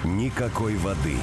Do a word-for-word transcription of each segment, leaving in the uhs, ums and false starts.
Никакой воды.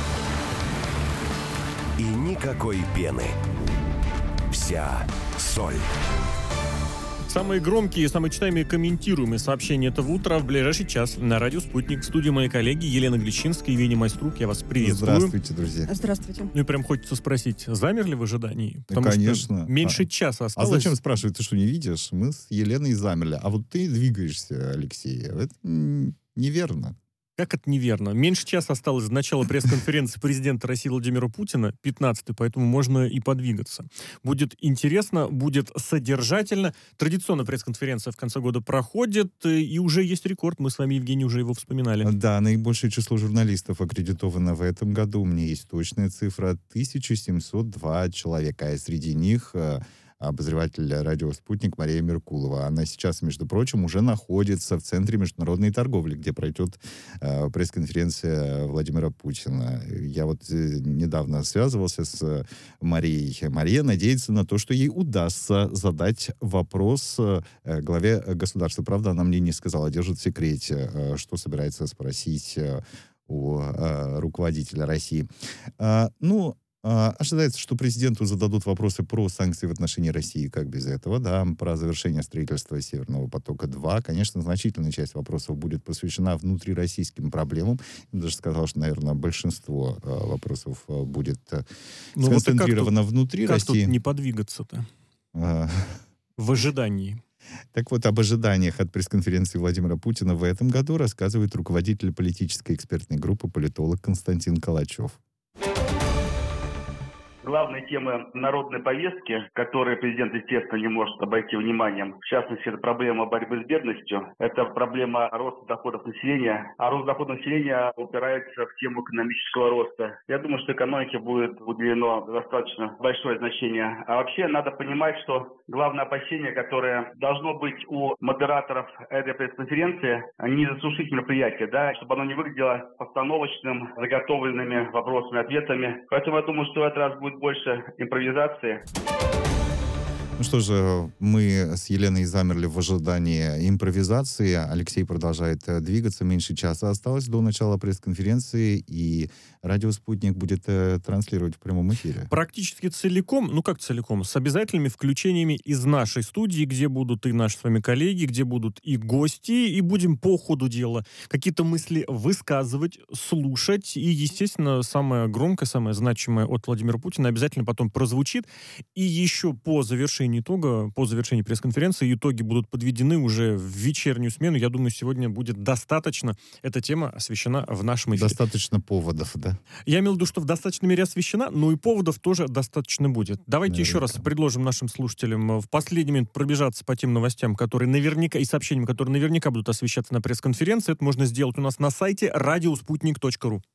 И никакой пены. Вся соль. Самые громкие, самые читаемые, комментируемые сообщения этого утра в ближайший час на радио «Спутник». В студии мои коллеги Елена Гличинская и Веня Майструк. Я вас приветствую. Здравствуйте, друзья. Здравствуйте. Ну и прям хочется спросить, замерли в ожидании? Да, конечно. Что меньше а, часа осталось. А зачем спрашивать? Ты что, не видишь? Мы с Еленой замерли. А вот ты двигаешься, Алексей. Это неверно. Как это неверно? Меньше часа осталось до начала пресс-конференции президента России Владимира Путина, пятнадцатой, поэтому можно и подвигаться. Будет интересно, будет содержательно. Традиционно пресс-конференция в конце года проходит, и уже есть рекорд. Мы с вами, Евгений, уже его вспоминали. Да, наибольшее число журналистов аккредитовано в этом году. У меня есть точная цифра. тысяча семьсот два человека. А среди них обозреватель радио «Спутник» Мария Меркулова. Она сейчас, между прочим, уже находится в Центре международной торговли, где пройдет э, пресс-конференция Владимира Путина. Я вот э, недавно связывался с Марией. Мария надеется на то, что ей удастся задать вопрос э, главе государства. Правда, она мне не сказала, держит в секрете, э, что собирается спросить э, у э, руководителя России. Э, ну, Ожидается, что президенту зададут вопросы про санкции в отношении России, как без этого, да, про завершение строительства Северного потока-два. Конечно, значительная часть вопросов будет посвящена внутрироссийским проблемам. Я даже сказал, что, наверное, большинство э, вопросов э, будет э, ну, сконцентрировано вот как внутри тут, России. Как тут не подвигаться-то? А... В ожидании. Так вот, об ожиданиях от пресс-конференции Владимира Путина в этом году рассказывает руководитель политической экспертной группы, политолог Константин Калачев. Главные темы народной повестки, которые президент, естественно, не может обойти вниманием, в частности, это проблема борьбы с бедностью, это проблема роста доходов населения, а рост доходов населения упирается в тему экономического роста. Я думаю, что экономике будет уделено достаточно большое значение. А вообще надо понимать, что главное опасение, которое должно быть у модераторов этой пресс-конференции, не засушить мероприятие, да, чтобы оно не выглядело постановочным, заготовленными вопросами, ответами. Поэтому я думаю, что в этот раз будет больше импровизации. Ну что же, мы с Еленой замерли в ожидании импровизации. Алексей продолжает двигаться. Меньше часа осталось до начала пресс-конференции, и радио «Спутник» будет э, транслировать в прямом эфире. Практически целиком, ну как целиком, с обязательными включениями из нашей студии, где будут и наши с вами коллеги, где будут и гости, и будем по ходу дела какие-то мысли высказывать, слушать, и, естественно, самое громкое, самое значимое от Владимира Путина обязательно потом прозвучит, и еще по завершении итога, по завершении пресс-конференции итоги будут подведены уже в вечернюю смену. Я думаю, сегодня будет достаточно эта тема освещена в нашем эфире. Достаточно поводов, да? Я имел в виду, что в достаточной мере освещена, но и поводов тоже достаточно будет. Давайте наверняка еще раз предложим нашим слушателям в последний момент пробежаться по тем новостям, которые наверняка, и сообщениям, которые наверняка будут освещаться на пресс-конференции. Это можно сделать у нас на сайте радио спутник точка ру.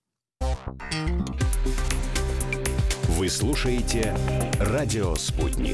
Вы слушаете «Радио Спутник».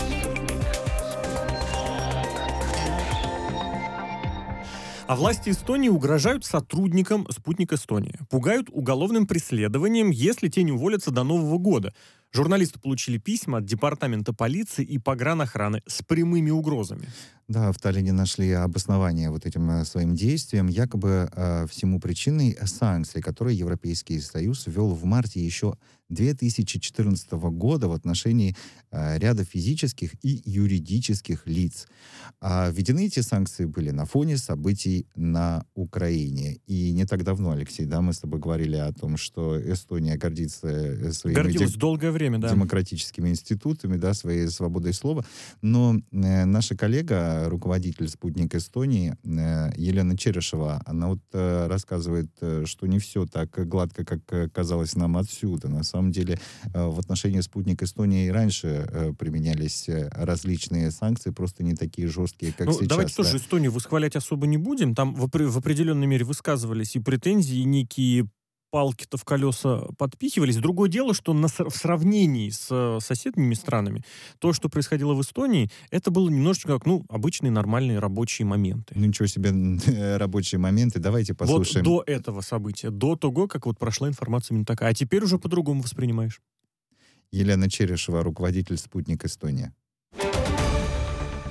А власти Эстонии угрожают сотрудникам «Спутник Эстония». Пугают уголовным преследованием, если те не уволятся до Нового года. Журналисты получили письма от департамента полиции и погранохраны с прямыми угрозами. Да, в Таллине нашли обоснование вот этим э, своим действиям. Якобы э, всему причиной санкции, которые Европейский Союз ввел в марте еще две тысячи четырнадцатого года в отношении э, ряда физических и юридических лиц. А введены эти санкции были на фоне событий на Украине. И не так давно, Алексей, да, мы с тобой говорили о том, что Эстония гордится своими Гордилась долгое время, да. демократическими институтами, да, своей свободой слова. Но э, наша коллега, руководитель «Спутник Эстонии» э, Елена Черешева, она вот э, рассказывает, э, что не все так гладко, как э, казалось нам отсюда. На самом деле э, в отношении «Спутник Эстонии» и раньше э, применялись э, различные санкции, просто не такие жесткие, как ну, сейчас. Давайте да. тоже Эстонию восхвалять особо не будем. Там в, в определенной мере высказывались и претензии, и некие палки-то в колеса подпихивались. Другое дело, что на, в сравнении с соседними странами то, что происходило в Эстонии, это было немножечко как, ну, обычные нормальные рабочие моменты. Ну, ничего себе рабочие моменты. Давайте послушаем. Вот до этого события, до того, как вот прошла информация именно такая. А теперь уже по-другому воспринимаешь. Елена Черешева, руководитель «Спутник Эстония».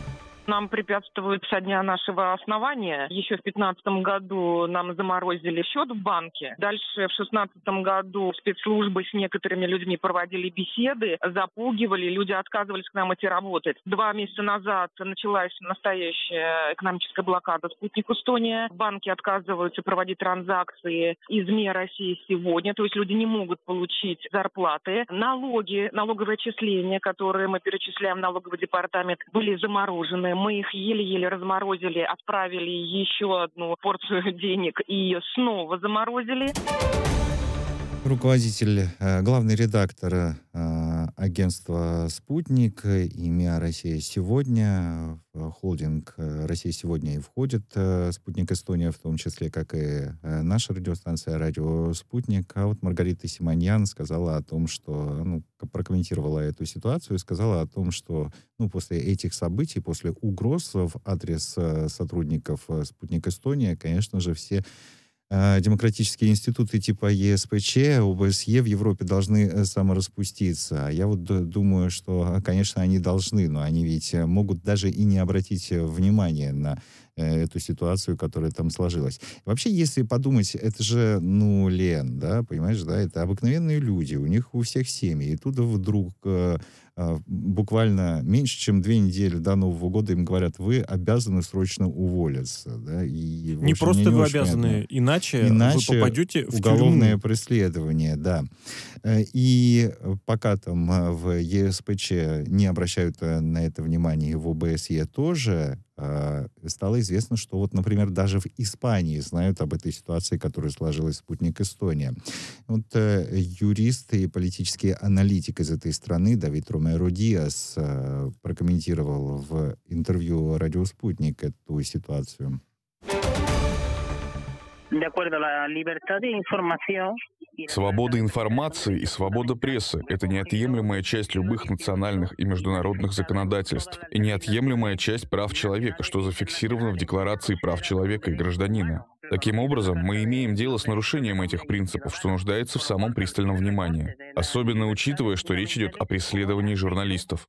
нам препятствует со дня нашего основания. Еще в пятнадцатом году нам заморозили счет в банке. Дальше в шестнадцатом году спецслужбы с некоторыми людьми проводили беседы, запугивали, люди отказывались к нам идти работать. Два месяца назад началась настоящая экономическая блокада «Спутник Эстония». Банки отказываются проводить транзакции из МИА России сегодня, то есть люди не могут получить зарплаты. Налоги, налоговые отчисления, которые мы перечисляем в налоговый департамент, были заморожены. Мы их еле-еле разморозили, отправили еще одну порцию денег и ее снова заморозили. Руководитель, главный редактор агентства «Спутник» и МИА «Россия сегодня». В холдинг «Россия сегодня» и входит «Спутник Эстония», в том числе, как и наша радиостанция «Радио Спутник». А вот Маргарита Симоньян сказала о том, что, ну, прокомментировала эту ситуацию и сказала о том, что, ну, после этих событий, после угроз в адрес сотрудников «Спутник Эстония», конечно же, все демократические институты типа ЕСПЧ, ОБСЕ в Европе должны самораспуститься. А я вот думаю, что, конечно, они должны, но они ведь могут даже и не обратить внимания на эту ситуацию, которая там сложилась. Вообще, если подумать, это же, ну, Лен, да, понимаешь, да, это обыкновенные люди, у них у всех семьи, и тут вдруг э, э, буквально меньше, чем две недели до Нового года им говорят, вы обязаны срочно уволиться, да, и... Не общем, просто не вы очень обязаны, иначе, иначе вы попадете в уголовное тюрьму. преследование, да. И пока там в ЕСПЧ не обращают на это внимание, и в ОБСЕ тоже, стало известно, что вот, например, даже в Испании знают об этой ситуации, которая сложилась в «Спутник Эстония». Вот э, юрист и политический аналитик из этой страны Давид Ромеро Диас э, прокомментировал в интервью «Радио Спутник» эту ситуацию. Свобода информации и свобода прессы — это неотъемлемая часть любых национальных и международных законодательств и неотъемлемая часть прав человека, что зафиксировано в Декларации прав человека и гражданина. Таким образом, мы имеем дело с нарушением этих принципов, что нуждается в самом пристальном внимании, особенно учитывая, что речь идет о преследовании журналистов.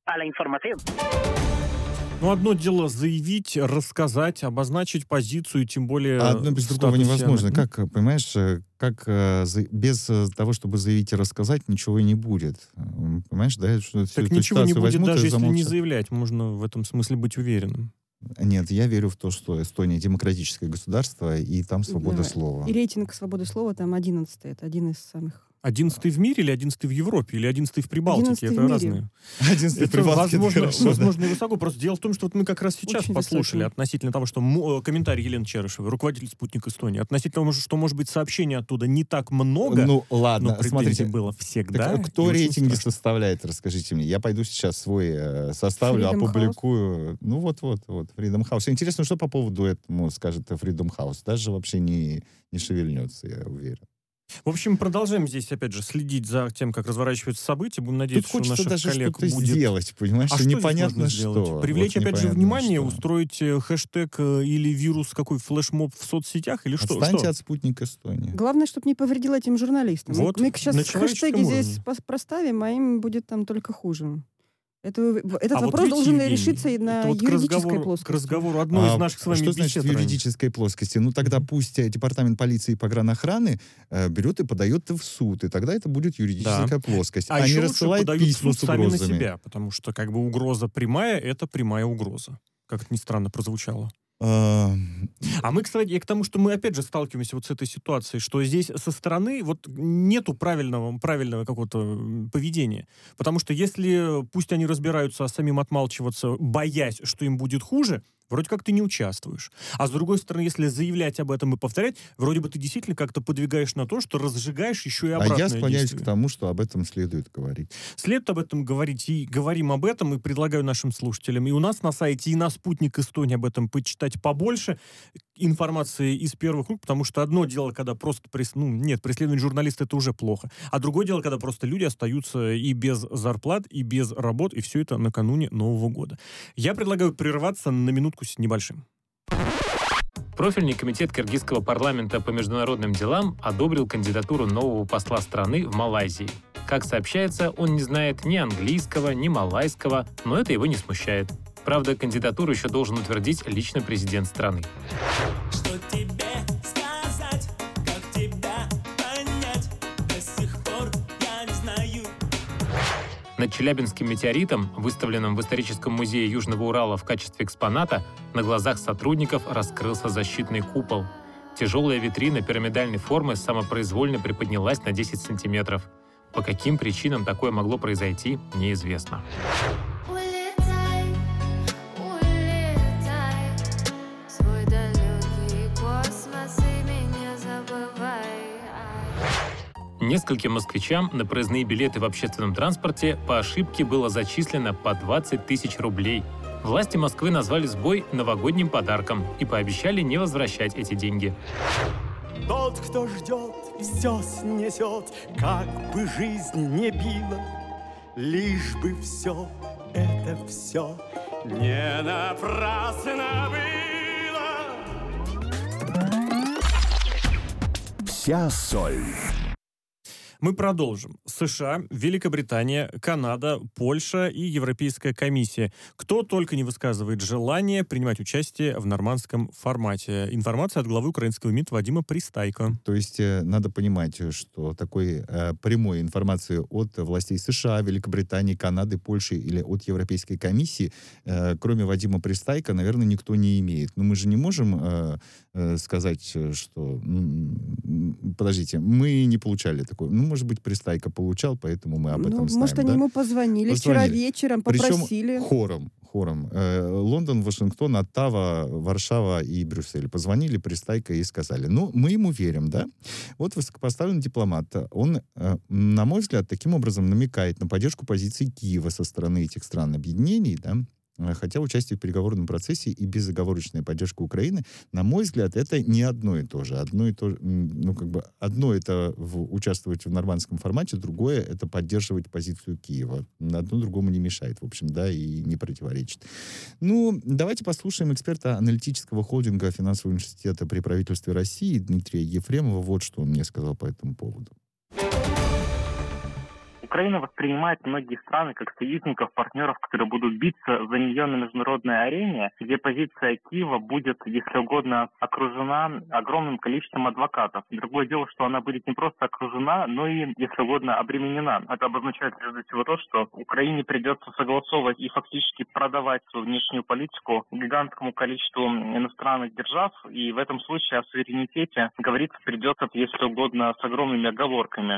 Ну, одно дело заявить, рассказать, обозначить позицию, тем более... А одно без другого невозможно. Как, понимаешь, как без того, чтобы заявить и рассказать, ничего и не будет. Понимаешь, да? Что так ничего не будет, возьмут, даже если не заявлять. Можно в этом смысле быть уверенным. Нет, я верю в то, что Эстония демократическое государство, и там свобода да. слова. И рейтинг свободы слова там одиннадцатый. Это один из самых... Одиннадцатый в мире или одиннадцатый в Европе, или одиннадцатый в Прибалтике? Это разные. Одиннадцатый в Прибалтике, возможно, хорошо, возможно да. и высоко. Просто дело в том, что вот мы как раз сейчас Очень послушали высокий. относительно того, что м- комментарий Елены Черышевой, руководитель «Спутника Эстонии», относительно того, что, может быть, сообщений оттуда не так много, ну, ладно, но смотрите, было всегда. Так, кто рейтинги составляет, расскажите мне. Я пойду сейчас свой э, составлю, Freedom опубликую. House. Ну вот-вот, вот, Freedom House. Интересно, что по поводу этому скажет Freedom House. Даже вообще не, не шевельнется, я уверен. В общем, продолжаем здесь, опять же, следить за тем, как разворачиваются события. Будем надеяться, Тут что у хочется наших даже коллег что-то будет... сделать, понимаешь? А что что непонятно что. что. Привлечь, вот опять же, внимание, что. устроить хэштег или вирус, какой флешмоб в соцсетях, или что? Отстаньте что? от «Спутника Эстонии». Главное, чтобы не повредило этим журналистам. Вот, Мы сейчас на хэштеги уровне. здесь проставим, а им будет там только хуже. Это, этот а вопрос вот должен Евгений, решиться и на вот юридической к разговору, плоскости. К разговору одной а из наших с вами что значит бесед в юридической ранее? Плоскости? Ну тогда mm-hmm. пусть департамент полиции и погранохраны э, берет и подает в суд, и тогда это будет юридическая да. плоскость. А, а еще не лучше рассылает подают письма в суд с сами угрозами. на себя, потому что как бы угроза прямая — это прямая угроза. Как это ни странно прозвучало. А мы, кстати, и к тому, что мы опять же сталкиваемся вот с этой ситуацией, что здесь со стороны вот нету правильного, правильного какого-то поведения. Потому что если пусть они разбираются, а самим отмалчиваться, боясь, что им будет хуже, вроде как ты не участвуешь. А с другой стороны, если заявлять об этом и повторять, вроде бы ты действительно как-то подвигаешь на то, что разжигаешь еще и обратное действие. А я склоняюсь действие. к тому, что об этом следует говорить. Следует об этом говорить, и говорим об этом, и предлагаю нашим слушателям. И у нас на сайте, и на «Спутник Эстонии» об этом почитать побольше информации из первых рук, потому что одно дело, когда просто... Прес... Ну, нет, преследовать журналиста — это уже плохо. А другое дело, когда просто люди остаются и без зарплат, и без работ, и все это накануне Нового года. Я предлагаю прерваться на минутку с небольшим. Профильный комитет киргизского парламента по международным делам одобрил кандидатуру нового посла страны в Малайзии. Как сообщается, он не знает ни английского, ни малайского, но это его не смущает. Правда, кандидатуру еще должен утвердить лично президент страны. Что тебе сказать, как тебя понять, до сих пор я не знаю. Над Челябинским метеоритом, выставленным в историческом музее Южного Урала в качестве экспоната, на глазах сотрудников раскрылся защитный купол. Тяжелая витрина пирамидальной формы самопроизвольно приподнялась на десять сантиметров. По каким причинам такое могло произойти, неизвестно. Улетай, улетай, свой далекий космос ими не забывай. Нескольким москвичам на проездные билеты в общественном транспорте по ошибке было зачислено по двадцать тысяч рублей. Власти Москвы назвали сбой новогодним подарком и пообещали не возвращать эти деньги. Тот, кто ждет, все снесет, как бы жизнь не била, лишь бы все, это все не напрасно было. Вся соль. Мы продолжим. США, Великобритания, Канада, Польша и Европейская комиссия. Кто только не высказывает желание принимать участие в нормандском формате. Информация от главы украинского МИД Вадима Пристайко. То есть э, надо понимать, что такой э, прямой информации от властей США, Великобритании, Канады, Польши или от Европейской комиссии, э, кроме Вадима Пристайко, наверное, никто не имеет. Но мы же не можем э, э, сказать, что... М- подождите, мы не получали такой... Ну, может быть, Пристайко получал, поэтому мы об этом Ну, знаем. может, они да? ему позвонили, Позвонили. вчера вечером, попросили. Причем хором. хором. Э, Лондон, Вашингтон, Оттава, Варшава и Брюссель. Позвонили Пристайко и сказали, ну, мы ему верим, да? Вот высокопоставленный дипломат, он, э, на мой взгляд, таким образом намекает на поддержку позиции Киева со стороны этих стран-объединений, да? Хотя участие в переговорном процессе и безоговорочная поддержка Украины, на мой взгляд, это не одно и то же. Одно и то же, ну, как бы, одно это в, участвовать в нормандском формате, другое это поддерживать позицию Киева. Одно другому не мешает, в общем, да, и не противоречит. Ну, давайте послушаем эксперта аналитического холдинга финансового университета при правительстве России Дмитрия Ефремова. Вот что он мне сказал по этому поводу. Украина воспринимает многие страны как союзников, партнеров, которые будут биться за нее на международной арене, где позиция Киева будет, если угодно, окружена огромным количеством адвокатов. Другое дело, что она будет не просто окружена, но и, если угодно, обременена. Это обозначает, прежде всего, то, что Украине придется согласовывать и фактически продавать свою внешнюю политику гигантскому количеству иностранных держав, и в этом случае о суверенитете говорить придется, если угодно, с огромными оговорками.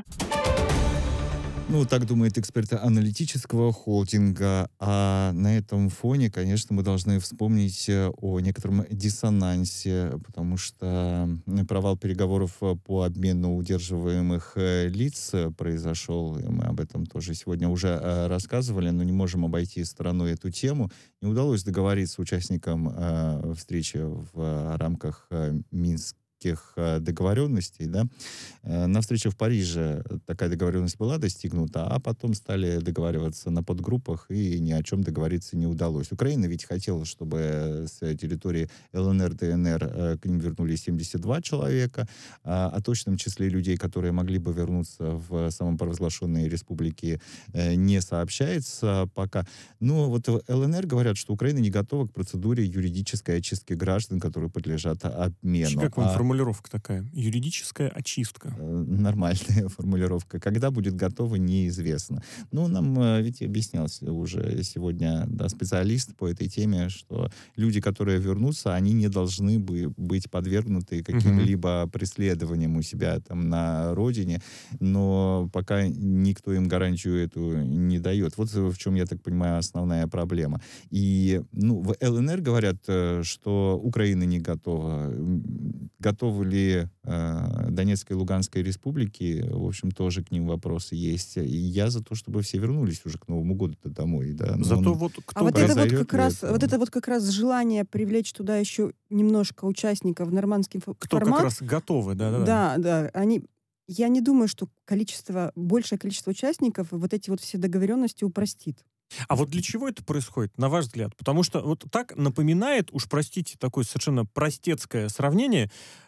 Ну, так думает эксперт аналитического холдинга. А на этом фоне, конечно, мы должны вспомнить о некотором диссонансе, потому что провал переговоров по обмену удерживаемых лиц произошел. И мы об этом тоже сегодня уже рассказывали, но не можем обойти стороной эту тему. Не удалось договориться участникам э, встречи в рамках э, Минска договоренностей, да. На встрече в Париже такая договоренность была достигнута, а потом стали договариваться на подгруппах, и ни о чем договориться не удалось. Украина ведь хотела, чтобы с территории ЛНР, ДНР к ним вернулись семьдесят два человека. О точном числе людей, которые могли бы вернуться в самопровозглашенные республики, не сообщается пока. Но вот в ЛНР говорят, что Украина не готова к процедуре юридической очистки граждан, которые подлежат обмену. Как вам формулировка такая? Юридическая очистка. Нормальная формулировка. Когда будет готова, неизвестно. Ну, нам ведь объяснялся уже сегодня, да, специалист по этой теме, что люди, которые вернутся, они не должны быть подвергнуты каким-либо mm-hmm. преследованиям у себя там на родине, но пока никто им гарантию эту не дает. Вот в чем, я так понимаю, основная проблема. И ну, в ЛНР говорят, что Украина не готова. Готовы ли э, Донецкой и Луганской республики, в общем, тоже к ним вопросы есть. И я за то, чтобы все вернулись уже к Новому году-то домой. Да? Но Зато вот кто а вот это вот как раз, это? вот это вот как раз желание привлечь туда еще немножко участников в нормандский формат. Кто как раз готовы, да-да-да. Да, да, они... Я не думаю, что количество, большее количество участников вот эти вот все договоренности упростит. А вот для чего это происходит, на ваш взгляд? Потому что вот так напоминает, уж простите, такое совершенно простецкое сравнение,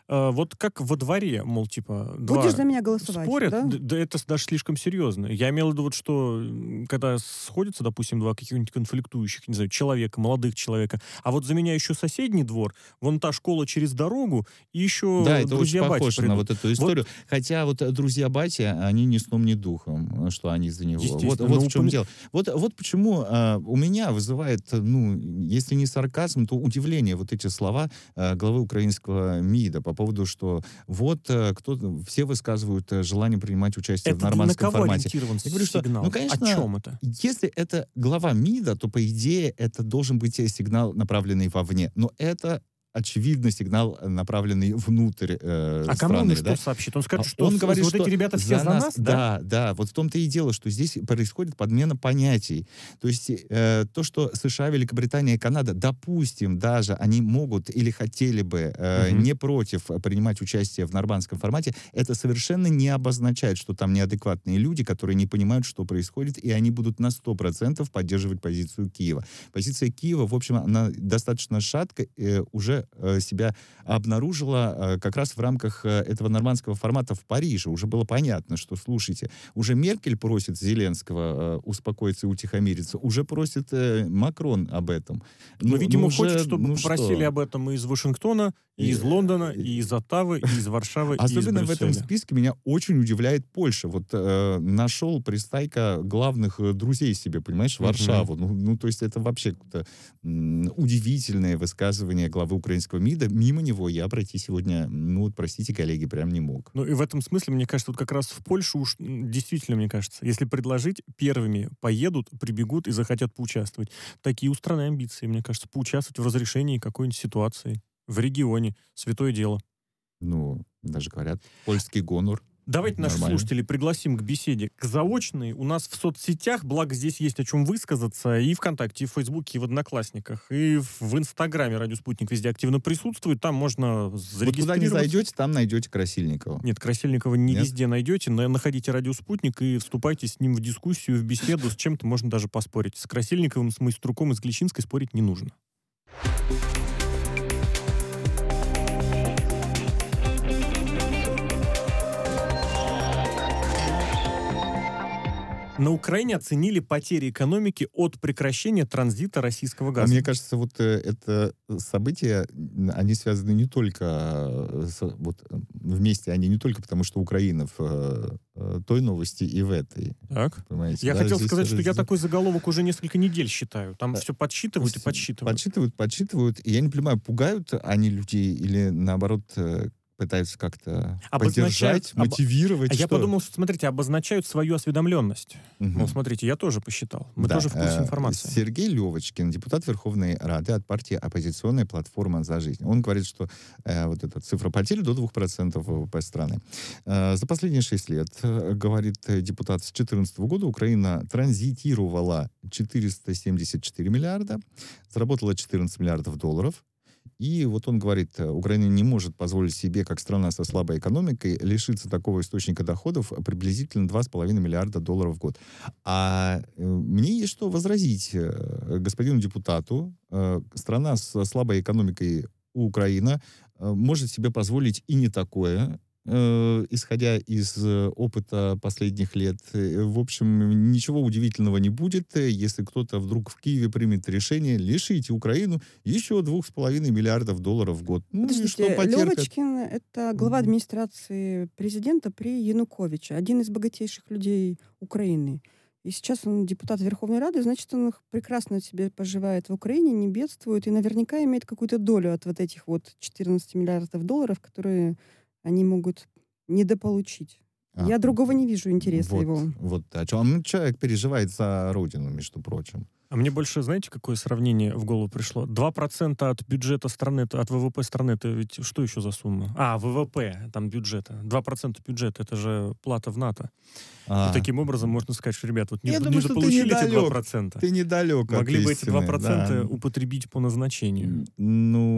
э, вот как во дворе, мол, типа, два Будешь за меня голосовать, спорят, да? д- да это с- даже слишком серьезно. Я имел в виду вот, что м, когда сходятся, допустим, два каких-нибудь конфликтующих, не знаю, человека, молодых человека, а вот за меня еще соседний двор, вон та школа через дорогу, и еще Да, это очень друзья батя похоже на придут. вот эту историю. Хотя вот э, друзья батя, они ни сном, ни духом, э, что они за него. Вот, Естественно, вот но в чем упомя- дело. Вот, вот почему э, у меня вызывает, э, ну, если не сарказм, то удивление вот эти слова э, главы украинского МИДа по поводу, что вот э, кто все высказывают э, желание принимать участие Это в на нормандском кого формате. ориентирован Я говорю, что, сигнал? ну, конечно, О чем это? если это глава МИДа, то, по идее, это должен быть э, сигнал, направленный вовне. Но это очевидно сигнал, э, направленный внутрь э, А кому он страны. что Да? сообщит? Он скажет, А что он с- говорит, вот что эти ребята все за за нас, нас, да? да, да, вот в том-то и дело, что здесь происходит подмена понятий. То есть э, то, что США, Великобритания и Канада, допустим, даже они могут или хотели бы э, Мгм. не против принимать участие в нормандском формате, это совершенно не обозначает, что там неадекватные люди, которые не понимают, что происходит, и они будут на сто процентов поддерживать позицию Киева. Позиция Киева, в общем, она достаточно шатко э, уже э, себя обнаружила э, как раз в рамках э, этого нормандского формата в Париже. Уже было понятно, что, слушайте, уже Меркель просит Зеленского э, успокоиться и утихомириться, уже просит э, Макрон об этом. Ну, видимо, уже, хочет, чтобы ну попросили что? об этом и из Вашингтона, и из И- Лондона, и из Оттавы, и из Варшавы, и из Особенно в этом Брюсселя. списке меня очень удивляет Польша. Вот э, нашел пристайка главных э, друзей себе, понимаешь, Мгм. Варшаву. Ну, ну, то есть это вообще какое-то м, удивительное высказывание главы украинского МИДа. Мимо него я пройти сегодня, ну, вот, простите, коллеги, прям не мог. Ну и в этом смысле, мне кажется, вот как раз в Польшу уж м, действительно, мне кажется, если предложить, первыми поедут, прибегут и захотят поучаствовать. Такие у страны амбиции, мне кажется, поучаствовать в разрешении какой-нибудь ситуации в регионе. Святое дело. Ну, даже говорят, польский гонор. Давайте наших Нормально. слушателей пригласим к беседе, к заочной. У нас в соцсетях, благо здесь есть о чем высказаться, и ВКонтакте, и в Фейсбуке, и в Одноклассниках, и в, в Инстаграме Радио Спутник везде активно присутствует. Там можно Вот зарегистрироваться. куда не зайдете, там найдете Красильникова. Нет, Красильникова не Нет? везде найдете, но находите Радио Спутник и вступайте с ним в дискуссию, в беседу, с чем-то можно даже поспорить. С Красильниковым, с Майструком из Гличинской спорить не нужно. На Украине оценили потери экономики от прекращения транзита российского А газа. мне кажется, вот э, это события, м, они связаны не только э, с- вот, э, вместе, они не только потому, что Украина в э, э, той новости и в этой. Так. Понимаете, Я да, хотел здесь сказать, что я раз- такой заголовок уже несколько недель считаю. Там Да. все подсчитывают и подсчитывают. Подсчитывают, подсчитывают. И я не понимаю, пугают они людей или наоборот э, пытаются как-то Обозначают- поддержать, об- мотивировать. А я что? подумал, что, смотрите, обозначают свою осведомленность. Мгм. Ну, смотрите, я тоже посчитал. Мы Да, тоже в курсе э, информации. Сергей Левочкин, депутат Верховной Рады от партии «Оппозиционная платформа за жизнь». Он говорит, что э, вот эта цифра потерь до двух процентов ВВП страны. Э, за последние шесть лет, э, говорит э, депутат, с две тысячи четырнадцатого года Украина транзитировала четыреста семьдесят четыре миллиарда, заработала четырнадцать миллиардов долларов. И вот он говорит, э, Украина не может позволить себе, как страна со слабой экономикой, лишиться такого источника доходов приблизительно два с половиной миллиарда долларов в год. А э, мне есть что возразить э, господину депутату. Э, страна со слабой экономикой Украина э, может себе позволить и не такое, э, исходя из э, опыта последних лет. Э, В общем, ничего удивительного не будет, э, если кто-то вдруг в Киеве примет решение лишить Украину еще двух с половиной миллиардов долларов в год. Ну и что Подождите, потерпят? Левочкин — это глава администрации президента при Януковиче, один из богатейших людей Украины. И сейчас он депутат Верховной Рады, значит, он их прекрасно себе поживает в Украине, не бедствует, и наверняка имеет какую-то долю от вот этих вот четырнадцати миллиардов долларов, которые они могут недополучить. А, Я другого не вижу интереса вот, его. Вот о чем. Ну, человек переживает за родину, между прочим. А мне больше, знаете, какое сравнение в голову пришло? два процента от бюджета страны, это- от ВВП страны, это ведь что еще за сумма? А, ВВП, там бюджета. два процента бюджета, это же плата в НАТО. А, И таким образом можно сказать, что, ребят, вот не, Я не думаю, что ты заполучили эти недалек. два процента. Ты недалек от Могли бы эти истины, два процента да. употребить по назначению. Ну,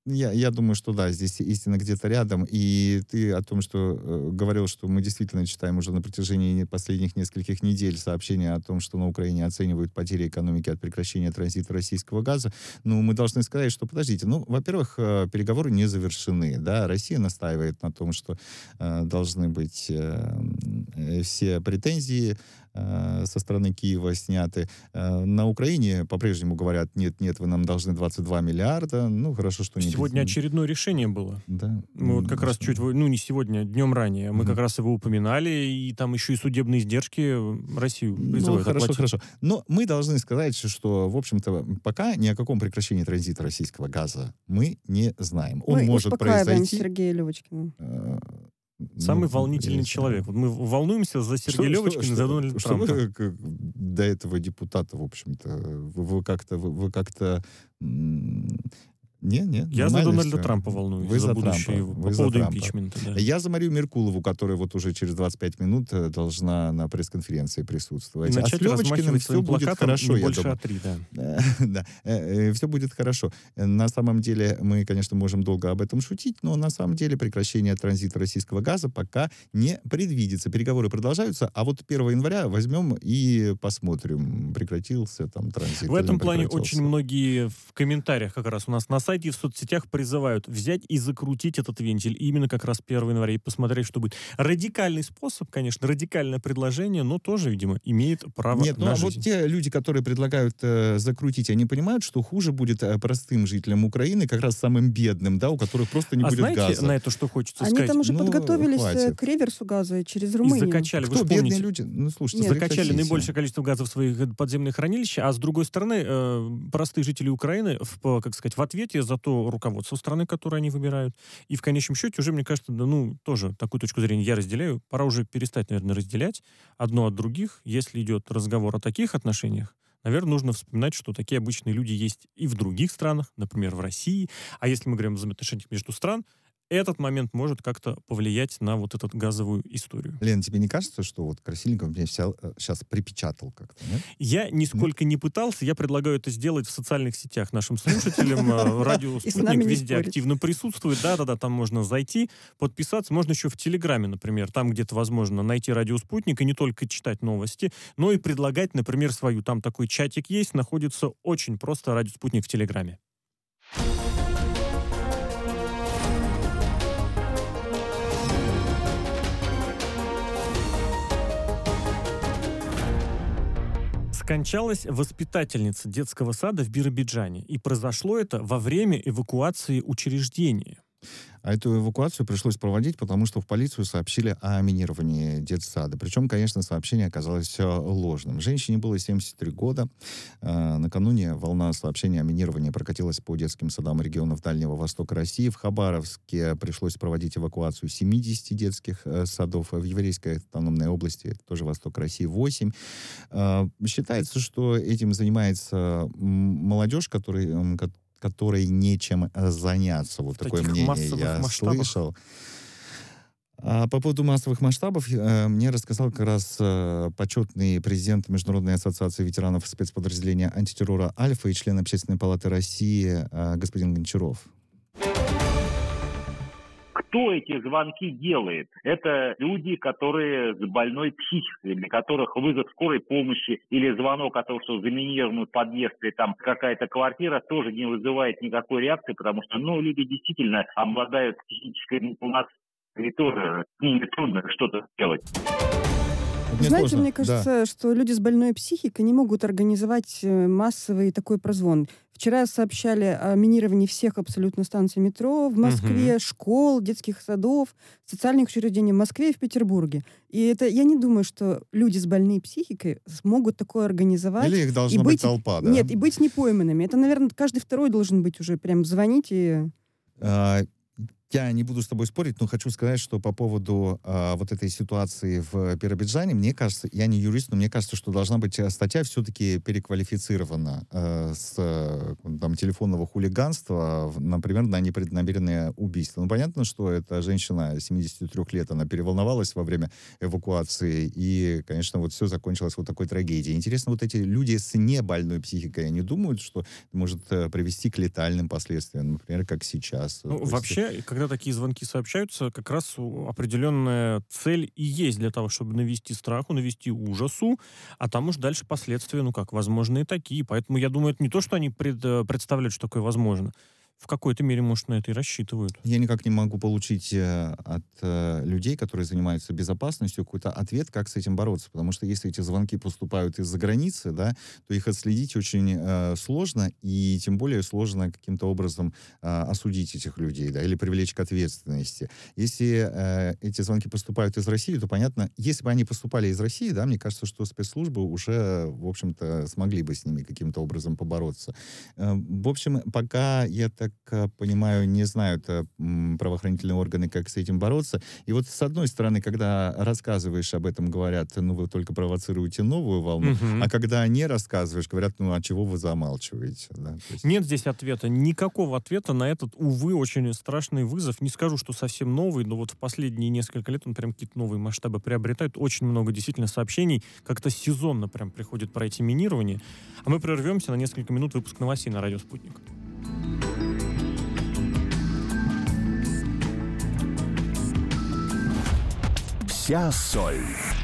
Я, я думаю, что да, здесь истина где-то рядом. И ты о том, что э, говорил, что мы действительно читаем уже на протяжении последних нескольких недель сообщения о том, что на Украине оценивают потери экономики от прекращения транзита российского газа. Ну, мы должны сказать, что, подождите, ну, во-первых, э, переговоры не завершены, да, Россия настаивает на том, что э, должны быть э, э, все претензии э, со стороны Киева сняты. Э, на Украине по-прежнему говорят, нет, нет, вы нам должны двадцать два миллиарда. Ну, хорошо, что не... Сегодня очередное решение было. Да. Мы вот как раз чуть, ну, не сегодня, днем ранее, мы Мгм. как раз его упоминали, и там еще и судебные издержки Россию Ну, призывают хорошо, оплатить. хорошо. Но мы должны сказать, что, в общем-то, пока ни о каком прекращении транзита российского газа мы не знаем. Он Мы может успокаиваем произойти... Сергея Левочкина. э, Самый ну, волнительный если- человек. Вот мы волнуемся за Что- Сергея что- Левочкина и что- за Дональда что Трампа. вы к- до этого депутата, в общем-то, вы, вы как-то... Вы, вы как-то... м, Не, не, Я за нормально Дональда всё. Трампа волнуюсь, Вы за за будущее Трампа, его, вы по за поводу Трампа. импичмента. Да. Я за Марию Меркулову, которая вот уже через двадцать пять минут э, должна на пресс-конференции И присутствовать. а с начать Левочкиным размахивать все своим будет плакатом хорошо, не я больше думаю. А три, да. Да, все будет хорошо. Э, На самом деле, мы, конечно, можем долго об этом шутить, но на самом деле прекращение транзита российского газа пока не предвидится. Переговоры продолжаются, а вот первого января возьмем и посмотрим, прекратился там транзит. В или этом не плане прекратился. очень многие в комментариях как раз у нас на сайте и в соцсетях призывают взять и закрутить этот вентиль именно как раз первого января и посмотреть, что будет. Радикальный способ, конечно, радикальное предложение, но тоже, видимо, имеет право Нет, ну на а жизнь. вот те люди, которые предлагают э, закрутить, они понимают, что хуже будет э, простым жителям Украины, как раз самым бедным, да, у которых просто не а будет знаете, газа. на это что хочется Они сказать? там уже ну, подготовились э, хватит. к реверсу газа через И Румынию. закачали, вы Кто же бедные помните, люди? Ну, слушайте, Нет, закачали прекратите. наибольшее количество газа в свои э, подземные хранилища, а с другой стороны, э, простые жители Украины, в, по- как сказать, в ответе за то руководство страны, которое они выбирают. И в конечном счете уже, мне кажется, да, ну, тоже такую точку зрения я разделяю. Пора уже перестать, наверное, разделять одно от других. Если идет разговор о таких отношениях, наверное, нужно вспоминать, что такие обычные люди есть и в других странах, например, в России. А если мы говорим о взаимоотношениях между стран, этот момент может как-то повлиять на вот эту газовую историю. Лен, тебе не кажется, что вот Красильников меня сейчас припечатал как-то, нет? Я нисколько не пытался, я предлагаю это сделать в социальных сетях нашим слушателям. Э, Радио И с нами «Спутник» не везде спорить. активно присутствует. Да-да-да, там можно зайти, подписаться. Можно еще в Телеграме, например, там где-то возможно найти «Радио Спутник» и не только читать новости, но и предлагать, например, свою. Там такой чатик есть, находится очень просто «Радио Спутник» в Телеграме. Скончалась воспитательница детского сада в Биробиджане. И произошло это во время эвакуации учреждения. А эту эвакуацию пришлось проводить, потому что в полицию сообщили о минировании детсада. Причем, конечно, сообщение оказалось э, ложным. Женщине было семьдесят три года. Э, накануне волна сообщений о минировании прокатилась по детским садам регионов Дальнего Востока России. В Хабаровске пришлось проводить эвакуацию семидесяти детских э, садов. В Еврейской автономной области, это тоже Восток России, восемь. Э, считается, что этим занимается м, молодежь, который, м, ко- которой нечем э, заняться. Вот В такое таких мнение массовых я масштабах? слышал. А по поводу массовых масштабов э, мне рассказал как раз э, почетный президент Международной ассоциации ветеранов спецподразделения антитеррора «Альфа» и член Общественной палаты России э, господин Гончаров. Кто эти звонки делает? Это люди, которые с больной психикой, для которых вызов скорой помощи или звонок о том, что заминирован подъезд или там какая-то квартира, тоже не вызывает никакой реакции, потому что, ну, люди действительно обладают психической неполнотой, и тоже с ними трудно что-то сделать. Мне Знаете, сложно. мне кажется, что люди с больной психикой не могут организовать э, массовый такой прозвон. Вчера сообщали о минировании всех абсолютно станций метро в Москве, Мгм. школ, детских садов, социальных учреждений в Москве и в Петербурге. И это я не думаю, что люди с больной психикой смогут такое организовать. Или их и должна быть толпа, да? Нет, и быть непойманными. Это, наверное, каждый второй должен быть уже прям звонить и... А, Я не буду с тобой спорить, но хочу сказать, что по поводу э, вот этой ситуации в Биробиджане, мне кажется, я не юрист, но мне кажется, что должна быть статья все-таки переквалифицирована э, с э, там, телефонного хулиганства, например, на непреднамеренное убийство. Ну, понятно, что эта женщина семидесяти трёх лет, она переволновалась во время эвакуации, и, конечно, вот все закончилось вот такой трагедией. Интересно, вот эти люди с небольной психикой, они думают, что может э, привести к летальным последствиям, например, как сейчас. Ну, То есть, вообще, когда такие звонки сообщаются, как раз определенная цель и есть для того, чтобы навести страху, навести ужасу, а там уж дальше последствия, ну как, возможно, и такие. Поэтому я думаю, это не то, что они пред, представляют, что такое возможно. В какой-то мере, может, на это и рассчитывают. Я никак не могу получить э, от э, людей, которые занимаются безопасностью, какой-то ответ, как с этим бороться. Потому что если эти звонки поступают из-за границы, да, то их отследить очень э, сложно, и тем более сложно каким-то образом э, осудить этих людей, да, или привлечь к ответственности. Если э, эти звонки поступают из России, то понятно, если бы они поступали из России, да, мне кажется, что спецслужбы уже, в общем-то, смогли бы с ними каким-то образом побороться. Э, в общем, пока я так как понимаю, не знают правоохранительные органы, как с этим бороться. И вот с одной стороны, когда рассказываешь об этом, говорят, ну вы только провоцируете новую волну, Мгм. а когда не рассказываешь, говорят, ну а чего вы замалчиваете? Да? То есть- Нет здесь ответа, никакого ответа на этот, увы, очень страшный вызов. Не скажу, что совсем новый, но вот в последние несколько лет он прям какие-то новые масштабы приобретает. Очень много действительно сообщений, как-то сезонно прям приходит про эти минирования. А мы прервемся на несколько минут, выпуск новостей на Радио Спутник. Вся соль.